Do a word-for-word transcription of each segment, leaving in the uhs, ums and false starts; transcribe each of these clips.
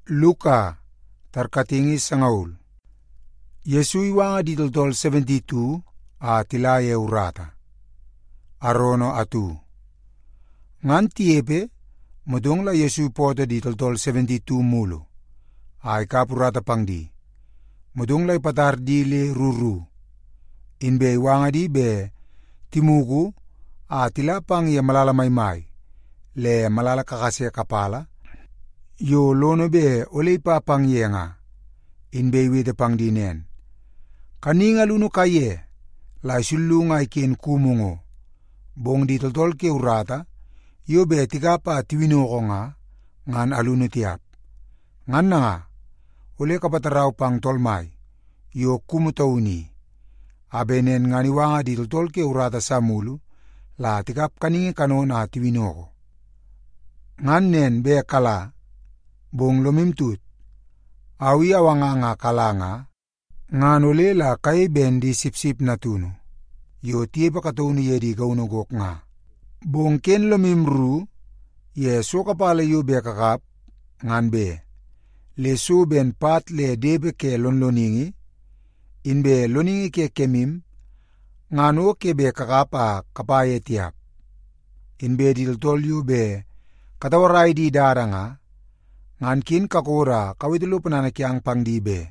Luka tarkatingis sangaul. Yesu iwanga di toltol seventy-two a tilaye urata. Arono atu. Ngan tiepe, mudong la Yesu poto di toltol seventy-two mulu. Ay kapurata pangdi. Mudong la ipatar di le ruru. Inbe iwanga di be timuku a tilapang ya malala maymay. Le malala kakasya kapala. Yo lono be ole ipapang yenga. Inbe iwite pang dinen. Kaninga luno kaye. La isulunga ikin kumungo. Bong di toltol ke urata. Yo be tigapa tiwino ko nga. Ngan aluno tiap. Ngan na nga. Ole kapataraw pang tolmay. Yo kumutauni. Abenen nganiwanga di toltol ke urata sa mulu. La tigap kaningi kano na tiwino ko. Ngan nen be kala. Bong lumimtut. Awi awanga nga kalanga. Ngan ule la kay ben di sip-sip na tuno. Yo tiye pa katuni ye di gaunugok nga. Bong ken lumimru. Ye so kapala yu be kakap. Ngan be. Le so ben pat le debe ke lonloningi. Inbe loningi ke kemim. Ngan o ke be kakapa kapaye tiap. Inbe di tol yu be. Katawaray di dara nga. Ngan kin kakura kawitulu pananakyang pangdibe.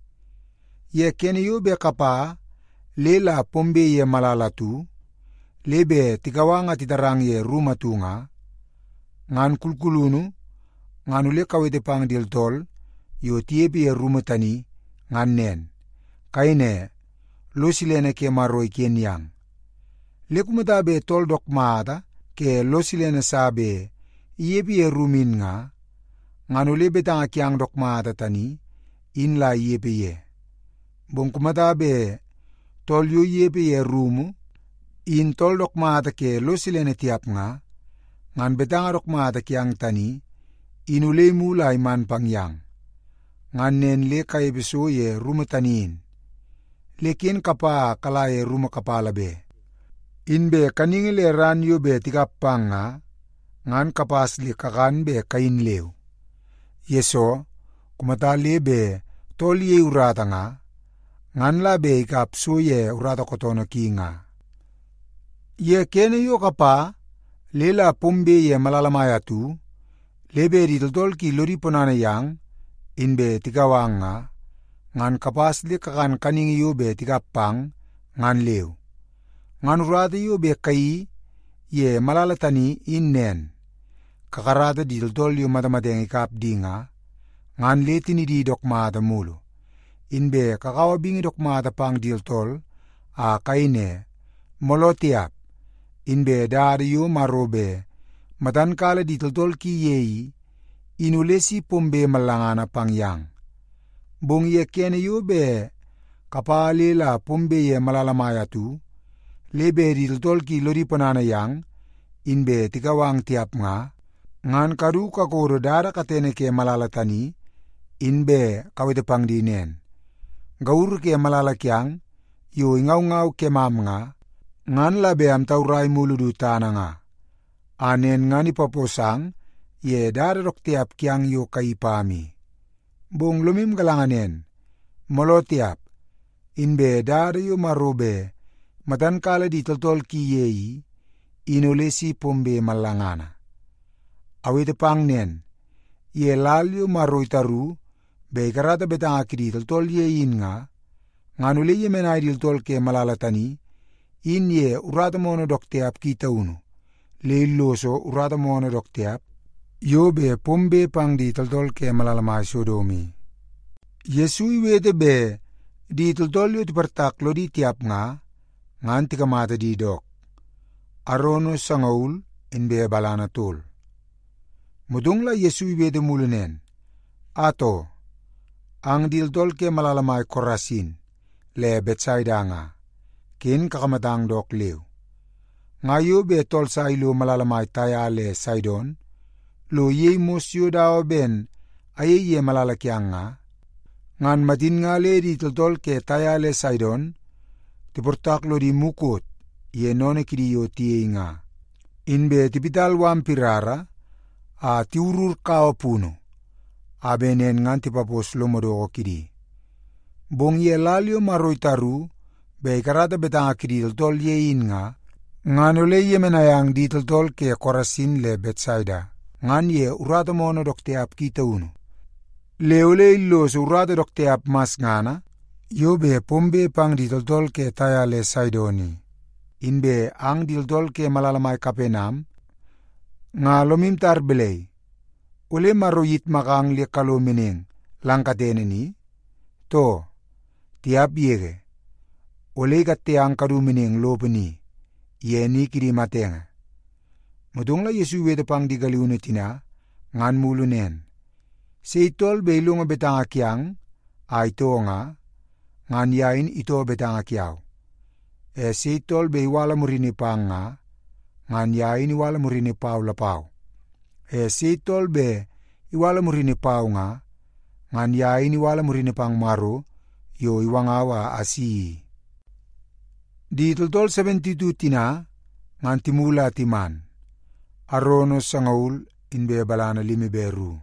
Ye keniyo be kapa, lela pombe ye malalatu, lebe tikawanga titarang ye rumatu nga, ngan kulkulunu, ngan ule kawite pang diltol, yo tiepi ye rumatani, ngan nen, kaine, lo silene ke maroy kenyang. Le kumata be tol dok maata, ke lo silene sabe, iepi ye rumin nga, ngan ule betang akyang dok maata tani, in la iepe ye. Bong kumata be, tol yu iepe ye rumu, in tol dok maata ke lo silene tiap nga, ngan betang dok maata kyang tani, in ule mula iman pangyang. Ngan nen le kay beso ye rumu taniin. Lekin kapa kala ye rumu kapala be. In be kaningile ran yu be tikapang nga, ngan kapas li kakan be kain lew. Yeso, kumata lebe, tol ye urata nga, ngan la be ikap so ye urata kotono ki nga. Ye kene yo kapa, lela pombe ye malalamaya tu, lebe di toltol ki lori ponana yang, inbe tikawang nga, ngan kapas li kakan kaning yo be tikapang, ngan lew. Ngan urata yo be kai, ye malalatani in nen. Kakarata di toltol yung matamateng ikap di nga, ngan leti ni di dokmata mulu. Inbe kakawabingi dokmata pang di toltol, a kaine, molotiap. Inbe dari yung marobe, matankala di toltol ki yeyi, inulesi pombe malangana pang yang. Bong ye kene yo be, kapalila pombe ye malalamaya tu, lebe di toltol ki lori panana yang, inbe tikawang tiap nga, ngan kadu kakoro dara katene ke malalatani, inbe kawite pang dinen. Gaur ke malalakyang, yo ingaw-ngaw ke mam nga, ngan labe am tauray muludu tana nga. Anen nga ni paposang, ye dara roktiap kyang yo kaipami. Bong lumim galanganen, molotiap, inbe dara yo marobe, matankala di toltol ki yeyi, inulesi pombe malangana. Awite pang nen, ye lalyo maroy taru, be karata betang akidi toltol ye in nga, nganule ye menay diltol ke malalatani, in ye urata mono dokteap kita uno, le iloso urata mono dokteap, yo be pombe pang di toltol ke malalamay sodomi. Yesu iwete be, di toltol yo tipartak lo di tiap nga, ngan tikamata di dok. Arono sangaul, inbe balana tol. Mudong la Yesu iwede mulunen. Ato, ang diltol ke malalamay Korasin, le Betsaida nga, kin kakamatang dok liw. Ngayo be tol sa ilo malalamay taya le Sidon, lo ye mosyo dao ben, aye ye malalakyang nga, ngan matin nga le di toltol ke taya le Sidon, tiportak lo di mukot, ye none kidiyo tiye nga. Inbe tipital wampirara, a tiurur kao puno. abenen ngan ti papos lomodoko kidi. Bong ye lalyo maroy taru, be karata betanga kidi toltol ye in nga, ngan ole ye menayang di toltol ke Korasin le Betsaida, ngan ye urata mono dokteap kita unu. Le ole illo se urata dokteap mas ngana, yo be pombe pang di toltol ke Taya le Saidoni. Inbe ang di toltol ke malalamay Kapenam, nga lomim tar belay, ule maroyit makang li kalumining langkatene ni, to, tiap yege, ule katiang kadumining lopeni, ye ni kiri matenga. Mudong la Yesu wede pang di galiuno tina, ngan mulunen. Se itol beilunga betanga kiang, ay to nga, ngan yain ito betanga kiaw. E se itol beiwala murini pang nga, ngan yain iwala murini pau lapau. E se itol be iwala murini pau nga, ngan yain iwala murini pang maru, yo iwangawa asi. Di toltol seventy-two tina, ngan timula timan, arono sangaul inbe balana limi beru.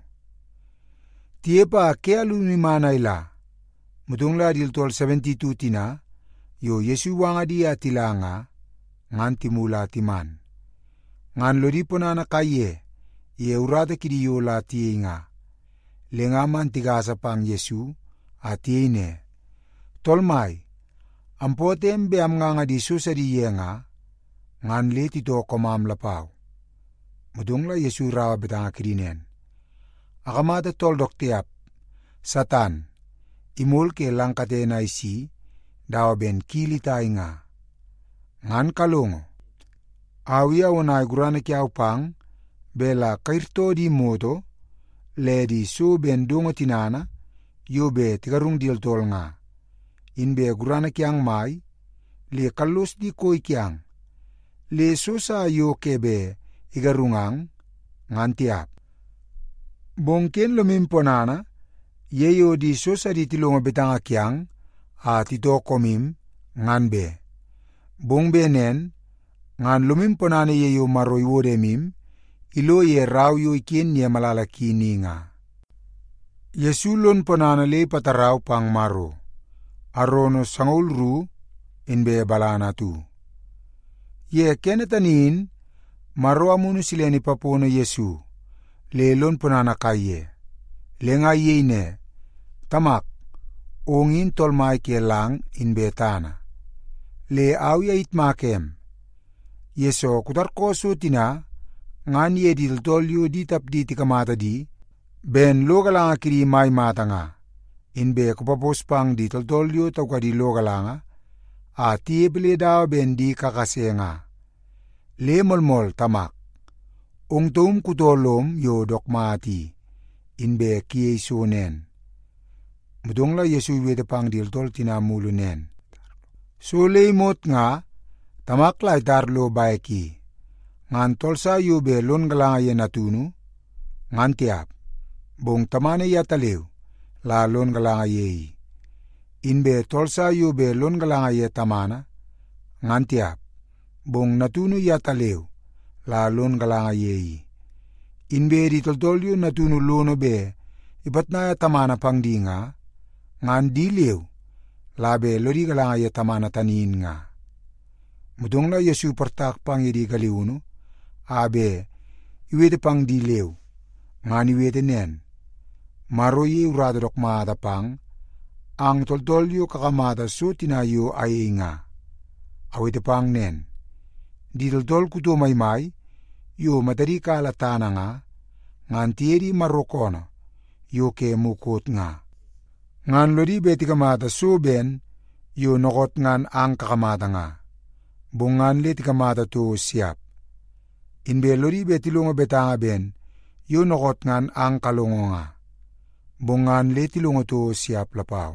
Tiepa kea lumi mana ila, mudong la di toltol seventy-two tina, yo Yesu wanga dia tilanga, ngan timula timan. Ngan lodi ponana kaye, ye urata kidi yo la tiye nga. Lengaman tigasa pang Yesu, atiye ne. Tolmai, ampotem be am nga nga di susa di ye nga, ngan le tito komam lapaw. Mudong la Yesu rawa betanga kidinen. Akamata tol doktiap, Satan, imul ke langkate na isi, dawa ben kili tayo nga. Ngan kalungo, awia wana gurana kiaw pang, bela kairto di moto, le di so ben dungo tinana, yo be tigarung dil tol nga. Inbe gurana kiang mai, le kalus di koi kiang, le susa yo kebe igarungang, ngan tiap. Bongken lumimponana, yeyo di susa di tilunga betanga kiang, at ito komim, ngan be. Bong benen, ngan lumimponana yeyo maroy wodemim, ilo ye raw yo ikin ye malalaki ni nga. Yesulon ponana le pataraw pang maro, arono sangul ru, inbe balana tu. Ye kenetanin, maro amuno sila ni papono Yesu, lelon ponana kaye. Lenga ye ne, tamak, ongin tolmai ke lang inbe tana. Le awya itmakem. Yeso kutarkoso tina, ngan ye di tolyo di tap di tikamata di, ben logalanga kiri may mata nga. Inbe kupapos pang di toltolyo tawka di logalanga, a tiebele daw ben di kakase nga. Le molmol tamak. Ong tum kutolom yo dokmati, inbe kiye sonen. Mudong la Yesu wede pang di tol tinamulunen. So leimot nga, tamak la itarlo baiki. Ngan tolsa yu be lon galanga ye natunu, ngan tiap, bong tamane ya taliw, la lon galanga ye. Inbe tolsa yu be lon galanga ye tamana, ngan tiap, bong natunu ya taliw, la lon galanga ye. Inbe di toltolyo natunu lono be, ipat na ya tamana pang di nga, ngan diliw, la be lodi galanga ye tamana tanin nga. Mudong la Yesu pertak pang yedi galiuno, abe, iwete pang dilew, ngan iwete nen, maroye urado dok maata pang, ang toltolyo kakamata so tinayo ay nga. Awete pang nen, di toltol kuto maymay, yo matari kalatana nga, ngan tiyedi marokono, yo ke mukot nga. Ngan lodi beti kamata so ben, yo nokot ngan ang kakamata nga. Bungan le tikamata to siap. Inbe lodi be tilungo betanga ben, yo nokot ngan ang kalungo nga. Bungan le tilungo to siap lapaw.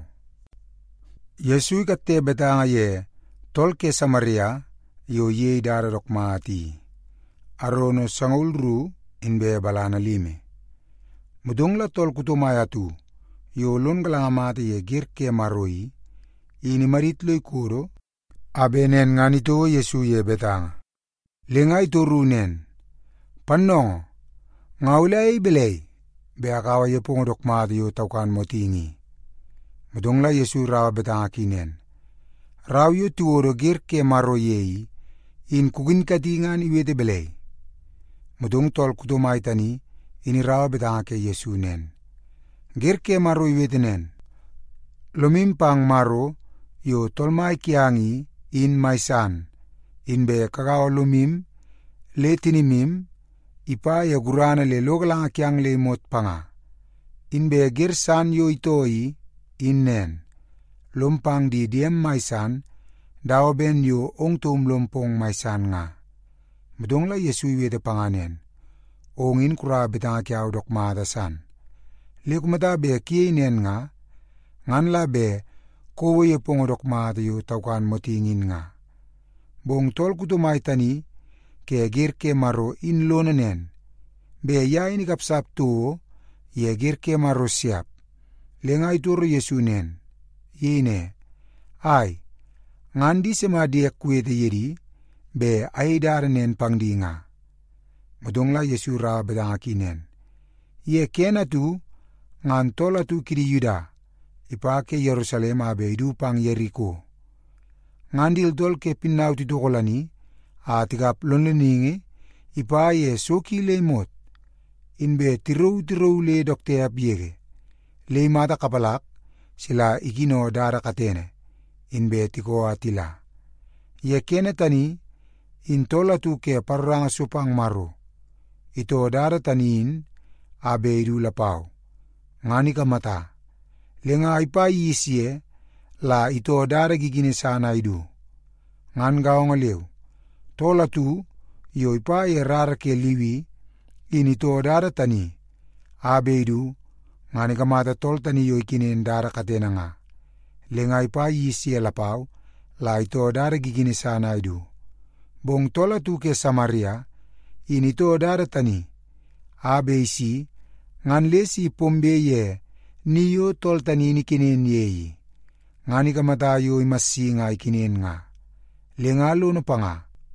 Yesu ikatte betanga ye, tolke Samaria, yo ye dararok maati. Arono sangul ru, inbe balana lime. Mudong la tol kutumaya tu, yo lon galanga mati ye girke maroi, ini maritloy kuro, abenen nganito Yesu ye betanga. Lenga ito runen. Panong, ngaulay belay, be akawa ye pungo dokma yu taukan motingi. Mudongla Yesu rawa betanga kinen. Raw yu tuoro gir ke maro yei, in kugin katingan iwete belei. Mudong tol kutumay tani, ini rawa betanga ke Yesu nen. Gir ke maro iwete nen. Lumimpang maro, yo tolmay kiangi, in maisan, in be kagawa lumim, le tinimim, ipa ya gurana le logalanga kiang le mot panga. In be gir san yo itoi, in nen. Lumpang di diem maisan, dao ben yo ong tum lumpong maisan nga. Mudongla Yesu iwete panganen. Ongin kura betanga kiaw dokma dasan. Le kumata be kie nen nga, ngan la be kowo ye pongo dokma yu taukan motingin nga. Bong tol kutumay tani, ke gir ke maro in lonanen. Be ya ini kapsap tuo, ye gir ke maro siap. Lenga ituro Yesu nen. Yine, ay, ngandi sema diek kuwete yeri, be ay daranen pangdi nga. Mudongla Yesu rawa bedanga kinen. Ye kena tu, ngan tola tu kiri Yuda, ipake Yerusalem abe idu pang Yeriko. Ngandil dol ke pinnaw titukolani, atikap lonleninge, ipa ye soki le mot. Inbe tirou tirou le dokte apiege. Le mata kapalak, sila ikino dara katene, inbe tiko atila. Ye kene tani, intola tu ke parranga supang maro. Ito dara taniin, abe idu lapau. Ngani ka mata. Lenga ipa yisye, la ito dara gigine sana idu. Ngan gao ngalew. Tola tu, yo ipa ye rara ke liwi, in ito dara tani. Abe idu, ngani ka mata tol tani yo ikinin dara katena nga. Lenga ipa yisye lapau, la ito dara gigine sana idu. Bong tola tu ke Samaria, in ito dara tani. Abe isi, ngan lesi pombe ye, niyo tol tani ni kinin yeyi. Ngani ka mata yo imasi nga ikinin nga. Lenga lo no pa nga.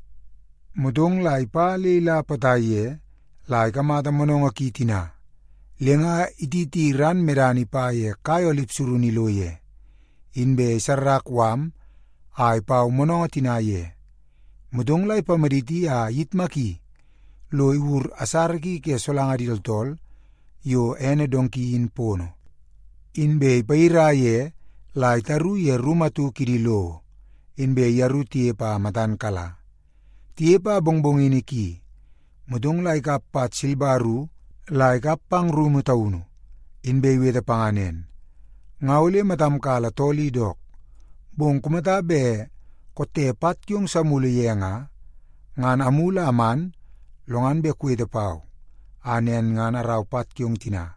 Mudong la ipa leila pataye, la ikamata mononga kitina. Lenga ititiran merani pa ye kayo lipsuru niloye. Inbe sarrak wam, ay pa umononga tinaye. Mudong la ipamariti a yitmaki. Lo iwur asarki ke solanga diltol, yo ene donki in pono. Inbe ipaira ye, la itaru ye rumatu kirilo. Inbe yaru tie pa matan kala. Tie pa bongbong ini ki. Mudong la ikapat silbaru, la ikapang rumu tauno. Inbe iwete panganen. Ngaule matam kala toli dok. Bong kumata be, kote pat yung samuli ye nga, ngan amula aman, longan be kuwete pao. Anen ngan araw pat yung tina.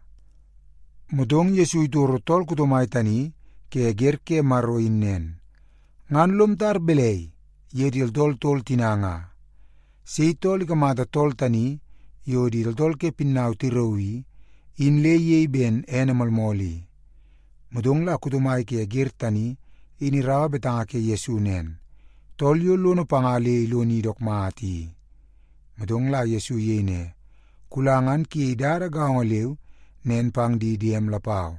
Mudong Yesu ituro tol kutumay tani, ke gerke maro innen. Ngan lumtar belay, yedil tol tol tinanga. Si tol ikamata tol tani, yodil tol ke pinnaw tirowi, inle yei ben enamal moli. Mudong la kutumay ke ger tani, inirawa betanga ke Yesu nen. Tol yo lono pangale iloni dok maati. Mudong la Yesu yene, kulangan ki idara gaongalew, nen pang di diem lapao.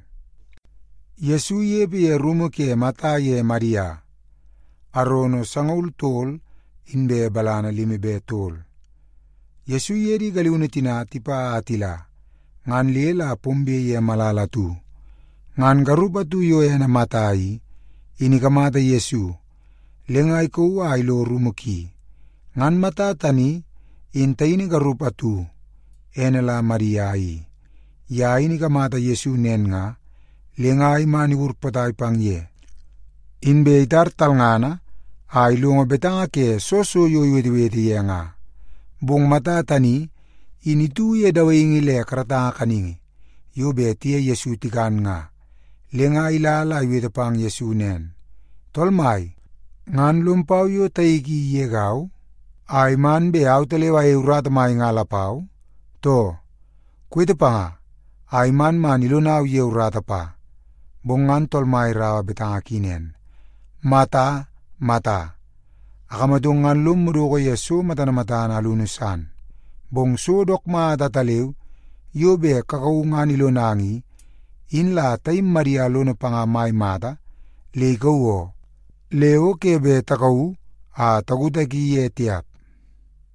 Yesu ye be rumo ke mata ye Maria. Arono sangul tol, inbe balana limi be tol. Yesu ye di galiunetina tipa atila. Ngan lela pombe ye malala tu. Ngan garupa tu yo ena matai, ini kamata Yesu. Lengai ko wa ilo rumo ki. Ngan mata tani, intaini garupa tu. Ena la Maria ai. Ya ini kamata Yesu nen nga, lengai mani urpatay pang ye. Inbe itar talngana, ay lungo betanga ke soso yo iweti-weti ye nga. Bong mata tani, initu ye dawa ingile karatanga kaningi. Yo beti ye Yesu tikan nga. Lengai lala iweti pang Yesu nen. Tolmay, ngan lumpaw yo taigi ye gaw, ay man be au telewa e urat may nga lapaw. To, kwete pa nga. Ay man manilunaw ye urata pa. Bongan tolmay rawa betanga kinen. Mata, mata. Akamadungan lumudo ko Yesu mata na mata na lunusan. Bong sudok matataliw, yo be kakau nga nilo nangi, in la tay Maria lo na panga mai mata, le gau o. Le o ke be takau a taguta ki ye tiap.